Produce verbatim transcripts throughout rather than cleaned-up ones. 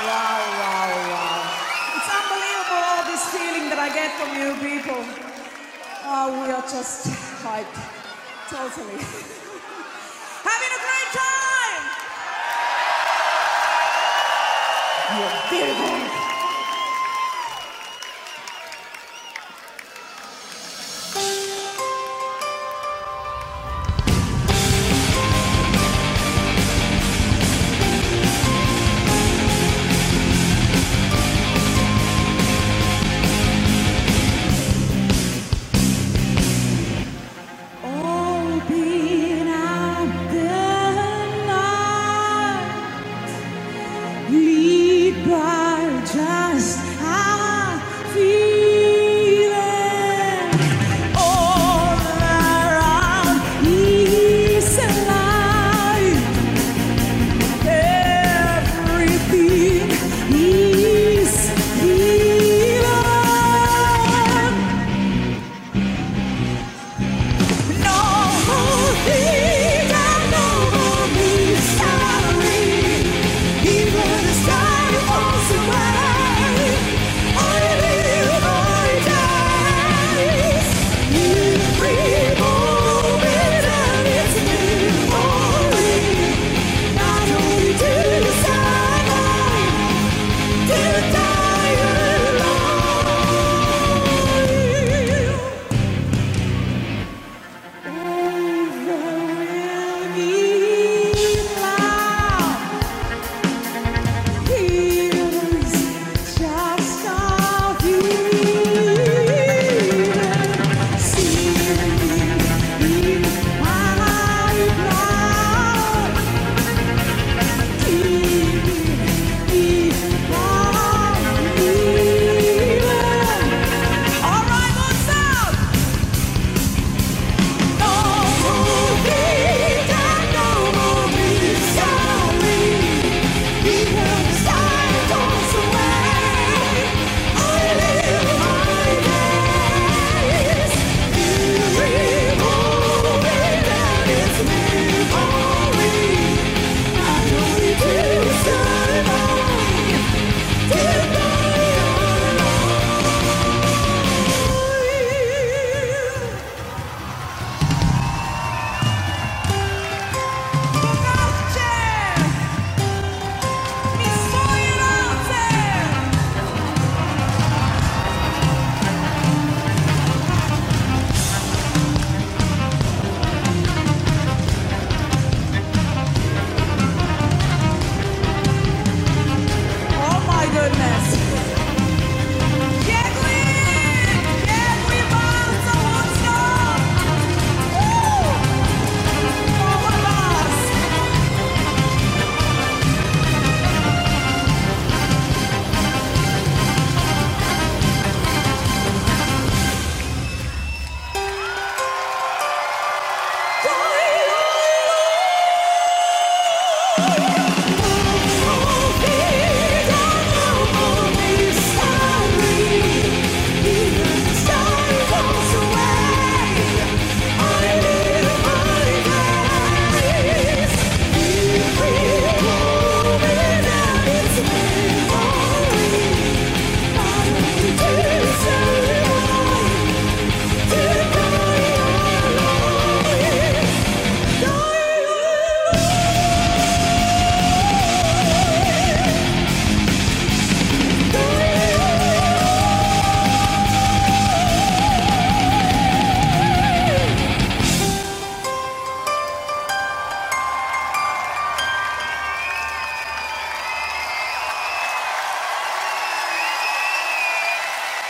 wow, wow, wow. It's unbelievable, all this feeling that I get from you people. Oh, we are just hyped. Totally. Having a great time! You're beautiful. Just how feeling all around peace and light. Everything is healing. No things are no more mystery. Even the sky falls away.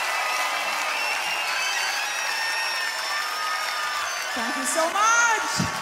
Thank you so much.